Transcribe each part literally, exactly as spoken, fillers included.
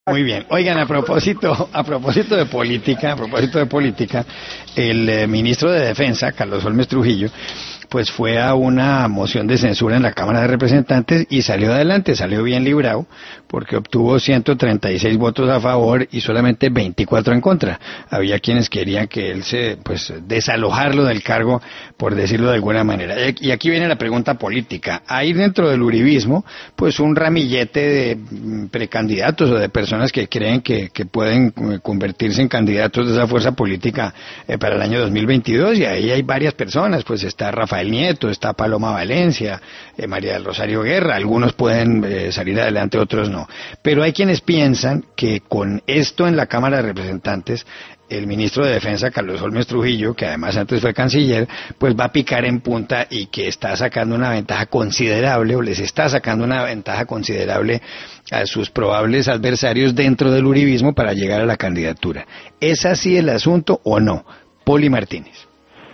Muy bien. Oigan, a propósito, a propósito de política, a propósito de política, el eh, ministro de Defensa, Carlos Holmes Trujillo, pues fue a una moción de censura en la Cámara de Representantes y salió adelante, salió bien librado, porque obtuvo ciento treinta y seis votos a favor y solamente veinticuatro en contra. Había quienes querían que él se, pues, desalojarlo del cargo, por decirlo de alguna manera. Y aquí viene la pregunta política. Hay dentro del uribismo, pues, un ramillete de precandidatos o de personas que creen que, que pueden convertirse en candidatos de esa fuerza política eh, para el año dos mil veintidós, y ahí hay varias personas, pues está Rafael Nieto, está Paloma Valencia, eh, María del Rosario Guerra. Algunos pueden eh, salir adelante, otros no. Pero hay quienes piensan que con esto en la Cámara de Representantes, el ministro de Defensa, Carlos Holmes Trujillo, que además antes fue canciller, pues va a picar en punta y que está sacando una ventaja considerable, o les está sacando una ventaja considerable a sus probables adversarios dentro del uribismo para llegar a la candidatura. ¿Es así el asunto o no? Poli Martínez.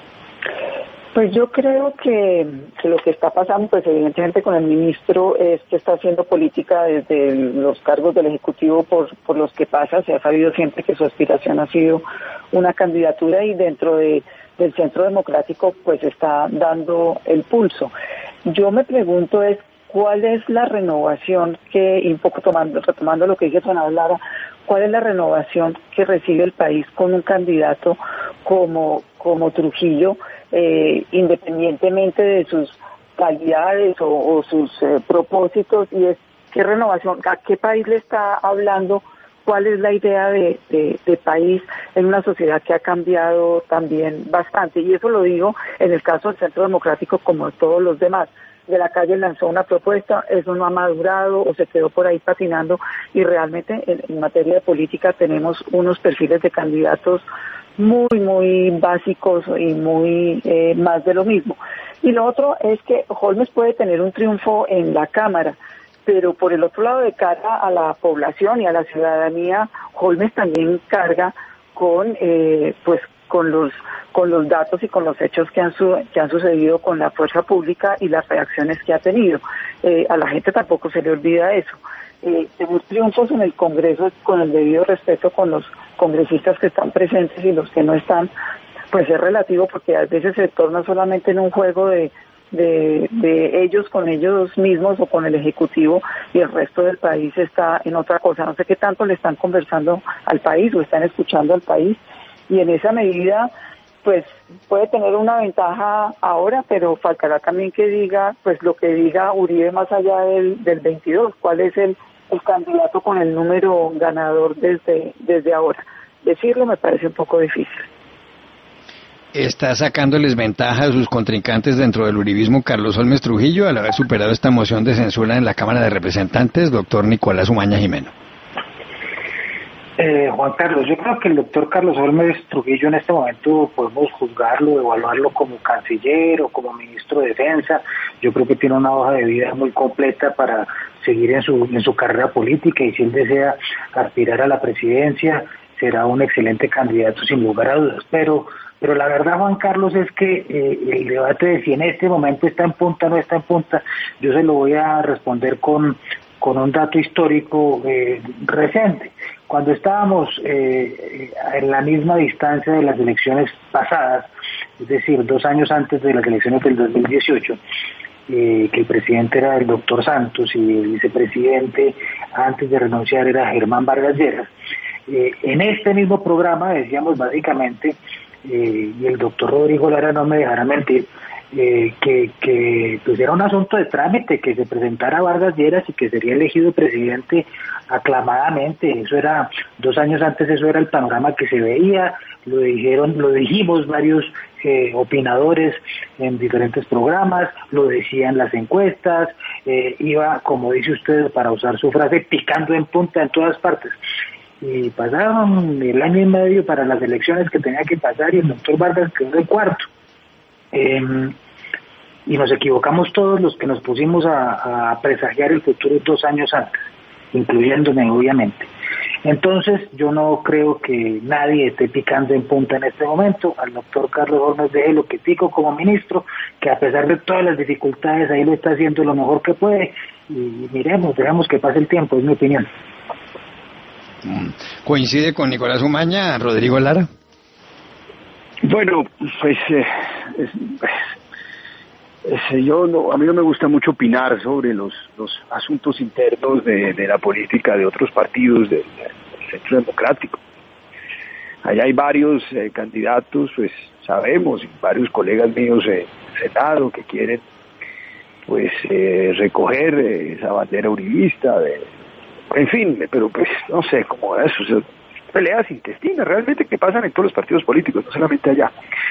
Pues yo creo que, que lo que está pasando, pues evidentemente con el ministro, es que está haciendo política desde los cargos del Ejecutivo por, por los que pasa. Se ha sabido siempre que su aspiración ha sido una candidatura, y dentro de, del Centro Democrático pues está dando el pulso. Yo me pregunto es cuál es la renovación que, y un poco tomando, retomando lo que dice Sonado Lara, cuál es la renovación que recibe el país con un candidato como, como Trujillo, Eh, independientemente de sus calidades o, o sus eh, propósitos, y es qué renovación, a qué país le está hablando, cuál es la idea de, de, de país en una sociedad que ha cambiado también bastante. Y eso lo digo en el caso del Centro Democrático como de todos los demás. De la Calle lanzó una propuesta, eso no ha madurado o se quedó por ahí patinando, y realmente en, en materia de política tenemos unos perfiles de candidatos muy, muy básicos y muy eh, más de lo mismo. Y lo otro es que Holmes puede tener un triunfo en la Cámara, pero por el otro lado, de cara a la población y a la ciudadanía, Holmes también carga con, eh, pues, con los con los datos y con los hechos que han su, que han sucedido con la fuerza pública y las reacciones que ha tenido. Eh, a la gente tampoco se le olvida eso. Eh, tener triunfos en el Congreso, con el debido respeto con los congresistas que están presentes y los que no están, pues es relativo, porque a veces se torna solamente en un juego de, de, de ellos con ellos mismos o con el Ejecutivo, y el resto del país está en otra cosa. No sé qué tanto le están conversando al país o están escuchando al país, y en esa medida pues puede tener una ventaja ahora, pero faltará también que diga pues lo que diga Uribe más allá del, del veintidós, cuál es el, el candidato con el número ganador desde, desde ahora. Decirlo me parece un poco difícil. ¿Está sacándoles ventaja a sus contrincantes dentro del uribismo Carlos Holmes Trujillo al haber superado esta moción de censura en la Cámara de Representantes, doctor Nicolás Umaña Jimeno? Eh, Juan Carlos, yo creo que el doctor Carlos Holmes Trujillo en este momento podemos juzgarlo, evaluarlo como canciller o como ministro de Defensa. Yo creo que tiene una hoja de vida muy completa para seguir en su en su carrera política, y si él desea aspirar a la presidencia, será un excelente candidato sin lugar a dudas. Pero pero la verdad, Juan Carlos, es que eh, el debate de si en este momento está en punta o no está en punta, yo se lo voy a responder con con un dato histórico eh, reciente. Cuando estábamos eh, en la misma distancia de las elecciones pasadas, es decir, dos años antes de las elecciones del dos mil dieciocho, eh, que el presidente era el doctor Santos y el vicepresidente antes de renunciar era Germán Vargas Lleras, eh, en este mismo programa decíamos básicamente, eh, y el doctor Rodrigo Lara no me dejará mentir, Eh, que, que pues era un asunto de trámite, que se presentara Vargas Lleras y que sería elegido presidente aclamadamente. Eso era, dos años antes eso era el panorama que se veía, lo dijeron, lo dijimos varios eh, opinadores en diferentes programas, lo decían las encuestas, eh, iba, como dice usted, para usar su frase, picando en punta en todas partes. Y pasaron el año y medio para las elecciones que tenía que pasar, y el doctor Vargas quedó en cuarto. Eh, y nos equivocamos todos los que nos pusimos a, a presagiar el futuro dos años antes, incluyéndome obviamente. Entonces yo no creo que nadie esté picando en punta en este momento. Al doctor Carlos Holmes déjelo que pico como ministro, que a pesar de todas las dificultades ahí lo está haciendo lo mejor que puede, y miremos, dejemos que pase el tiempo, es mi opinión. ¿Coincide con Nicolás Umaña, Rodrigo Lara? Bueno, pues eh, es, es, yo no, a mí no me gusta mucho opinar sobre los, los asuntos internos de, de la política de otros partidos del, del Centro Democrático. Allá hay varios eh, candidatos, pues sabemos, y varios colegas míos en el Senado que quieren pues eh, recoger eh, esa bandera uribista, de, en fin, pero pues no sé cómo es, o sea, peleas intestinas realmente que pasan en todos los partidos políticos, no solamente allá.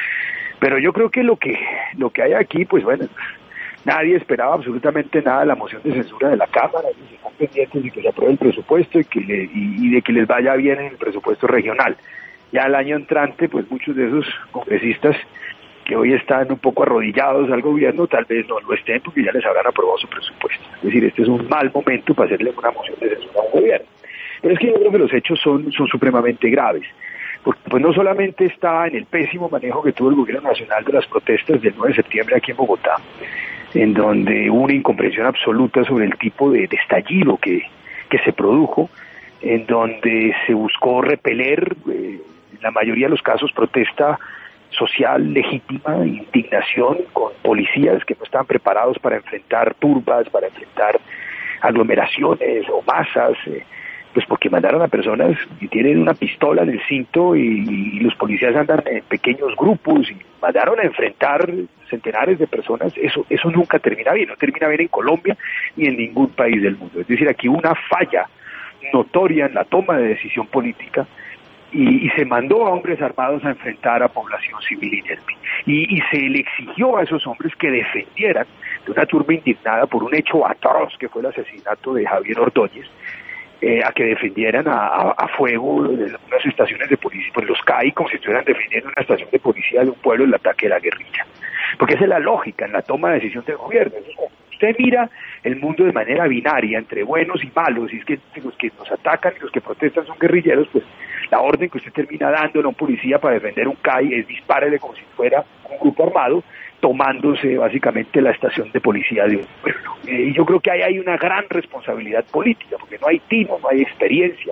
Pero yo creo que lo que lo que hay aquí, pues bueno, nadie esperaba absolutamente nada de la moción de censura de la Cámara, y están pendientes de que se apruebe el presupuesto y que le, y, y de que les vaya bien en el presupuesto regional. Ya el año entrante, pues muchos de esos congresistas que hoy están un poco arrodillados al gobierno, tal vez no lo estén porque ya les habrán aprobado su presupuesto. Es decir, este es un mal momento para hacerle una moción de censura a un gobierno. Pero es que yo creo que los hechos son, son supremamente graves, porque pues no solamente está en el pésimo manejo que tuvo el gobierno nacional de las protestas del nueve de septiembre aquí en Bogotá, en donde hubo una incomprensión absoluta sobre el tipo de, de estallido que, que se produjo, en donde se buscó repeler, eh, en la mayoría de los casos, protesta social legítima, indignación con policías que no estaban preparados para enfrentar turbas, para enfrentar aglomeraciones o masas, eh, pues porque mandaron a personas que tienen una pistola en el cinto y, y los policías andan en pequeños grupos y mandaron a enfrentar centenares de personas. Eso eso nunca termina bien, no termina bien en Colombia ni en ningún país del mundo. Es decir, aquí hubo una falla notoria en la toma de decisión política y, y se mandó a hombres armados a enfrentar a población civil inerme. Y, y se le exigió a esos hombres que defendieran de una turba indignada por un hecho atroz que fue el asesinato de Javier Ordóñez, eh, a que defendieran a, a, a fuego de unas estaciones de policía, pues los C A I como si estuvieran defendiendo una estación de policía de un pueblo en el ataque de la guerrilla. Porque esa es la lógica en la toma de decisión del gobierno. Entonces, usted mira el mundo de manera binaria, entre buenos y malos, y es que los que nos atacan y los que protestan son guerrilleros, pues la orden que usted termina dándole a un policía para defender un C A I es dispárele como si fuera un grupo armado, tomándose básicamente la estación de policía de un pueblo. Eh, y yo creo que ahí hay una gran responsabilidad política, porque no hay tino, no hay experiencia.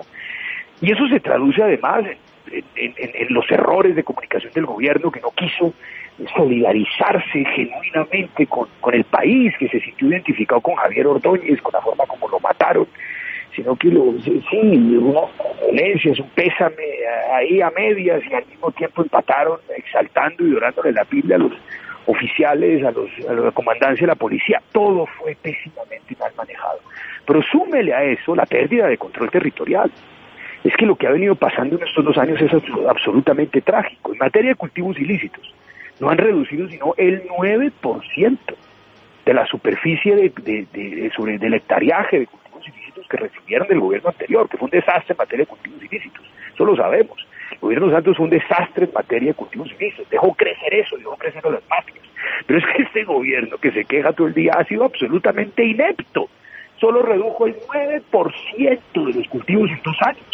Y eso se traduce además en, en, en, en los errores de comunicación del gobierno, que no quiso solidarizarse genuinamente con, con el país, que se sintió identificado con Javier Ordóñez, con la forma como lo mataron, sino que lo, sí, unas condolencias, un pésame ahí a medias, y al mismo tiempo empataron exaltando y orándole la Biblia a los oficiales, a los a la comandancia de la policía. Todo fue pésimamente mal manejado. Pero súmele a eso la pérdida de control territorial. Es que lo que ha venido pasando en estos dos años es absolutamente trágico. En materia de cultivos ilícitos, no han reducido sino el nueve por ciento de la superficie de, de, de, de sobre del hectareaje de cultivos ilícitos que recibieron del gobierno anterior, que fue un desastre en materia de cultivos ilícitos. Eso lo sabemos. El gobierno Santos fue un desastre en materia de cultivos ilícitos. Dejó crecer eso, dejó crecer a las mafias. Pero es que este gobierno que se queja todo el día ha sido absolutamente inepto. Solo redujo el nueve por ciento de los cultivos en dos años.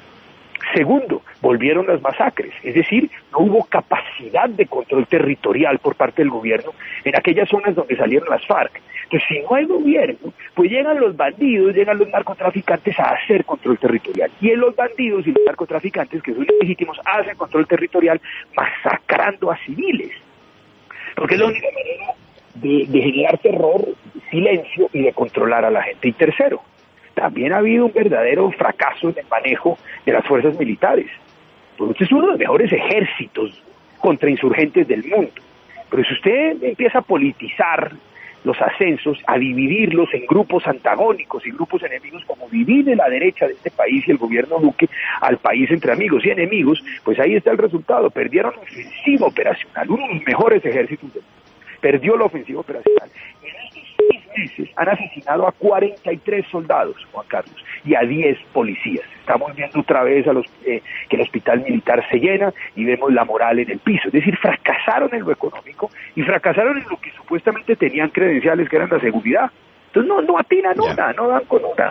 Segundo, volvieron las masacres, es decir, no hubo capacidad de control territorial por parte del gobierno en aquellas zonas donde salieron las FARC. Entonces, si no hay gobierno, pues llegan los bandidos, llegan los narcotraficantes a hacer control territorial. Y en los bandidos y los narcotraficantes, que son legítimos, hacen control territorial masacrando a civiles. Porque es la única manera de, de generar terror, silencio y de controlar a la gente. Y tercero, también ha habido un verdadero fracaso en el manejo de las fuerzas militares. Pues este es uno de los mejores ejércitos contrainsurgentes del mundo. Pero si usted empieza a politizar los ascensos, a dividirlos en grupos antagónicos y grupos enemigos, como divide la derecha de este país y el gobierno Duque al país entre amigos y enemigos, pues ahí está el resultado. Perdieron la ofensiva operacional, uno de los mejores ejércitos del mundo. Perdió la ofensiva operacional. En estos seis meses han asesinado a cuarenta y tres soldados, Juan Carlos, y a diez policías. Estamos viendo otra vez a los eh, que el hospital militar se llena y vemos la moral en el piso. Es decir, fracasaron en lo económico y fracasaron en lo que supuestamente tenían credenciales, que eran la seguridad. Entonces no, no atinan una, no dan con una.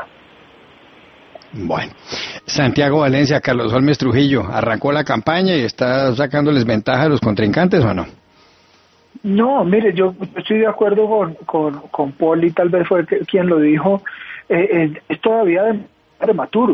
Bueno, Santiago Valencia, Carlos Holmes Trujillo, ¿arrancó la campaña y está sacándoles ventaja a los contrincantes o no? No, mire, yo estoy de acuerdo con, con, con Poli, tal vez fue quien lo dijo, eh, eh, es todavía prematuro.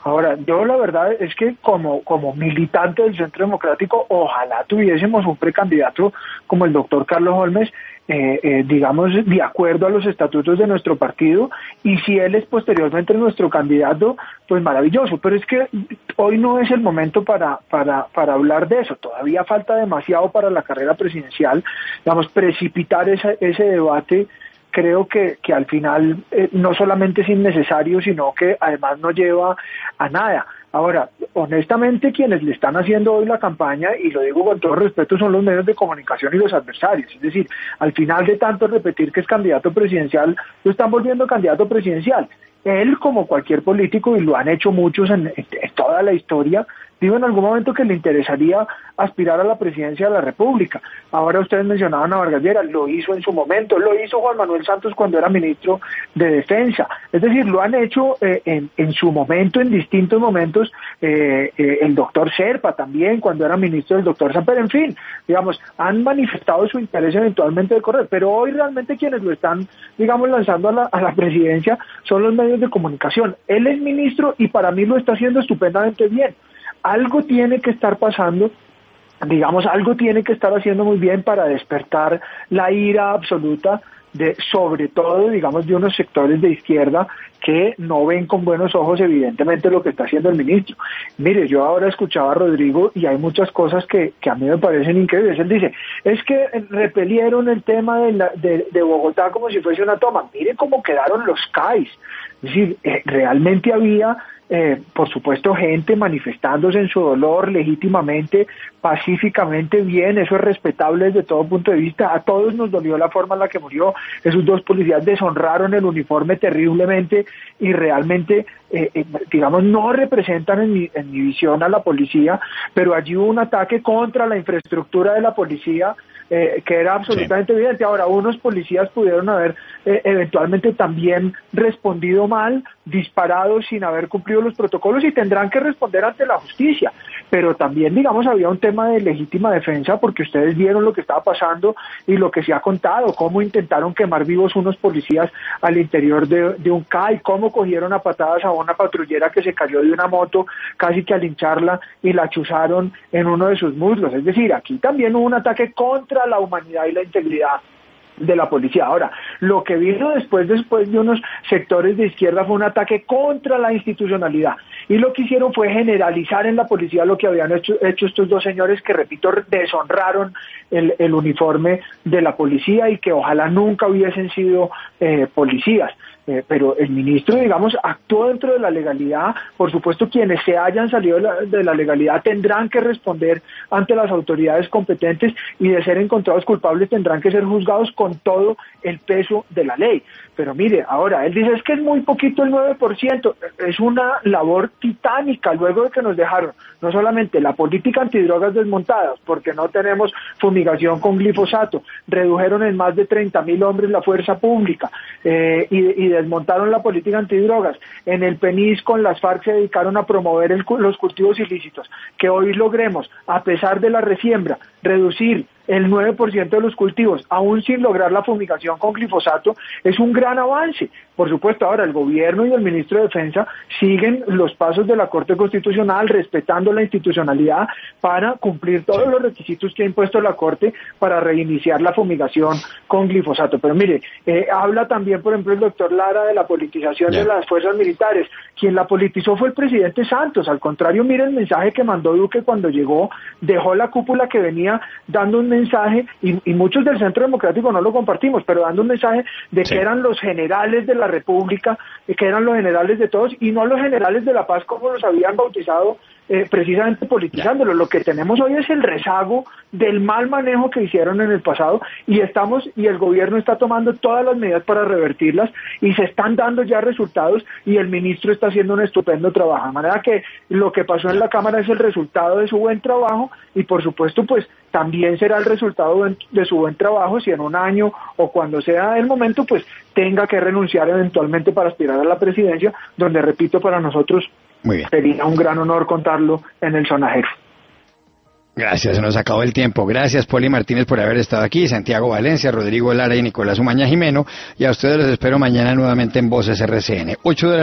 Ahora, yo la verdad es que como, como militante del Centro Democrático, ojalá tuviésemos un precandidato como el doctor Carlos Holmes, eh, eh, digamos, de acuerdo a los estatutos de nuestro partido, y si él es posteriormente nuestro candidato, pues maravilloso. Pero es que hoy no es el momento para, para, para hablar de eso. Todavía falta demasiado para la carrera presidencial. Digamos, precipitar esa, ese debate creo que, que al final eh, no solamente es innecesario, sino que además no lleva a nada. Ahora, honestamente, quienes le están haciendo hoy la campaña, y lo digo con todo respeto, son los medios de comunicación y los adversarios. Es decir, al final de tanto repetir que es candidato presidencial, lo están volviendo candidato presidencial. Él, como cualquier político, y lo han hecho muchos en, en, en toda la historia, dijo en algún momento que le interesaría aspirar a la presidencia de la República. Ahora ustedes mencionaban a Vargas Lleras, lo hizo en su momento, lo hizo Juan Manuel Santos cuando era ministro de Defensa. Es decir, lo han hecho eh, en, en su momento, en distintos momentos, eh, eh, el doctor Serpa también, cuando era ministro del doctor Samper. En fin, digamos, han manifestado su interés eventualmente de correr, pero hoy realmente quienes lo están, digamos, lanzando a la, a la presidencia son los medios de comunicación. Él es ministro y para mí lo está haciendo estupendamente bien. Algo tiene que estar pasando, digamos, algo tiene que estar haciendo muy bien para despertar la ira absoluta de, sobre todo, digamos, de unos sectores de izquierda que no ven con buenos ojos evidentemente lo que está haciendo el ministro. Mire, yo ahora escuchaba a Rodrigo y hay muchas cosas que, que a mí me parecen increíbles. Él dice, es que repelieron el tema de, la, de, de Bogotá como si fuese una toma. Mire cómo quedaron los C A Is. Es decir, eh, realmente había... Eh, por supuesto, gente manifestándose en su dolor legítimamente, pacíficamente, bien, eso es respetable desde todo punto de vista. A todos nos dolió la forma en la que murió. Esos dos policías deshonraron el uniforme terriblemente y realmente, eh, eh, digamos, no representan en mi, en mi visión a la policía, pero allí hubo un ataque contra la infraestructura de la policía, eh, que era absolutamente sí. evidente. Ahora, unos policías pudieron haber eh, eventualmente también respondido mal, disparado sin haber cumplido los protocolos y tendrán que responder ante la justicia. Pero también, digamos, había un tema de legítima defensa porque ustedes vieron lo que estaba pasando y lo que se ha contado, cómo intentaron quemar vivos unos policías al interior de, de un C A I, cómo cogieron a patadas a una patrullera que se cayó de una moto casi que al hincharla y la chuzaron en uno de sus muslos. Es decir, aquí también hubo un ataque contra la humanidad y la integridad de la policía. Ahora, lo que vino después, después de unos sectores de izquierda fue un ataque contra la institucionalidad. Y lo que hicieron fue generalizar en la policía lo que habían hecho, hecho estos dos señores que, repito, deshonraron el, el uniforme de la policía y que ojalá nunca hubiesen sido eh, policías. Eh, pero el ministro, digamos, actuó dentro de la legalidad. Por supuesto, quienes se hayan salido de la, de la legalidad tendrán que responder ante las autoridades competentes y de ser encontrados culpables tendrán que ser juzgados con todo el peso de la ley. Pero mire, ahora, él dice, es que es muy poquito el nueve por ciento. Es una labor titánica luego de que nos dejaron no solamente la política antidrogas desmontadas, porque no tenemos fumigación con glifosato, redujeron en más de treinta mil hombres la fuerza pública eh, y, y desmontaron la política antidrogas. En el P N I S con las FARC se dedicaron a promover el, los cultivos ilícitos. Que hoy logremos, a pesar de la resiembra, reducir el nueve por ciento de los cultivos, aún sin lograr la fumigación con glifosato, es un gran avance. Por supuesto, ahora el gobierno y el ministro de Defensa siguen los pasos de la Corte Constitucional, respetando la institucionalidad para cumplir todos los requisitos que ha impuesto la Corte para reiniciar la fumigación con glifosato. Pero mire, eh, habla también, por ejemplo, el doctor Lara de la politización yeah. de las fuerzas militares. Quien la politizó fue el presidente Santos. Al contrario, mire el mensaje que mandó Duque cuando llegó, dejó la cúpula que venía dando un mensaje, y, y muchos del Centro Democrático no lo compartimos, pero dando un mensaje de sí. que eran los generales de la República, que eran los generales de todos, y no los generales de la paz como los habían bautizado, eh, precisamente politizándolo. Lo que tenemos hoy es el rezago del mal manejo que hicieron en el pasado, y estamos, y el gobierno está tomando todas las medidas para revertirlas, y se están dando ya resultados, y el ministro está haciendo un estupendo trabajo. De manera que lo que pasó en la Cámara es el resultado de su buen trabajo, y por supuesto, pues, también será el resultado de su buen trabajo si en un año o cuando sea el momento, pues, tenga que renunciar eventualmente para aspirar a la presidencia, donde, repito, para nosotros sería un gran honor contarlo en el sonajero. Gracias, se nos acabó el tiempo. Gracias, Poli Martínez, por haber estado aquí, Santiago Valencia, Rodrigo Lara y Nicolás Umaña Jimeno, y a ustedes los espero mañana nuevamente en Voces R C N. ocho de la